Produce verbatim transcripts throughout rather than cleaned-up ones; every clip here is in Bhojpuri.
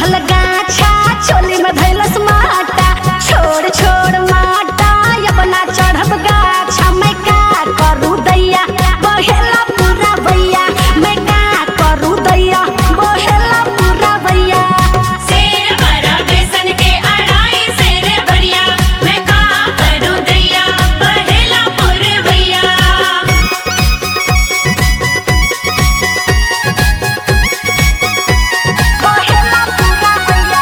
चढ़ल गाछा चोली में धैलस माटा छोड़ छोड़ माटा अपना चढ़ब गाछा मैं का करू दैया बहेला पूरा भैया मैं का करू दैया बहेला पूरा भैया शेर बड़ा बेसन के अड़ाई शेर बढ़िया मैं का करू दैया बहेला पूरे भैया बहेला पूरा भैया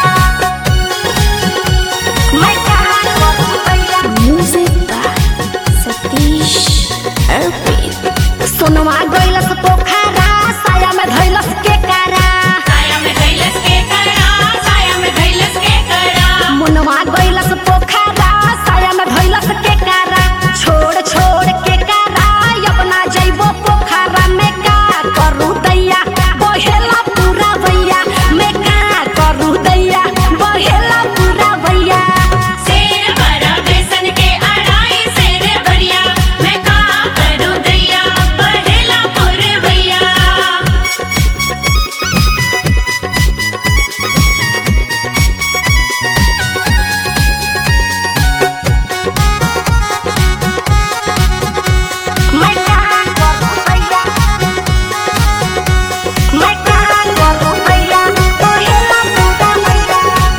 मैं का करू दैया Music by Satish Arpit. सोनवा गइलस पोखरा साया में धैलस के कारा साया में धैलस के करा साया में धैलस के करा मुनवा गइलस पोखरा साया में धैलस के कारा छोड़ छोड़ के कारा अपना जइबो पोखरा में का करू दैया बहेला पूरा भैया मैं का करू दैया बहेला पूरा भैया शेर बड़ा बेसन के अड़ाई शेर बढ़िया मैं का करू दैया बहेला पूरे भैया मैं का करू दैया मैं का करू दैया बहेला पूरा भैया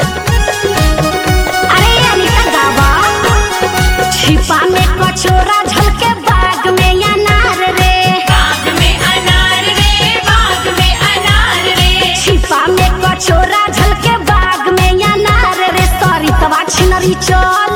अरे अनिता गावा छिपा में कचोरा झलके बाग में अनार रे बाग में अनार रे बाग में अनार रे छिपा में कचोरा झलके बाग में अनार रे सरितवा छिनरी चल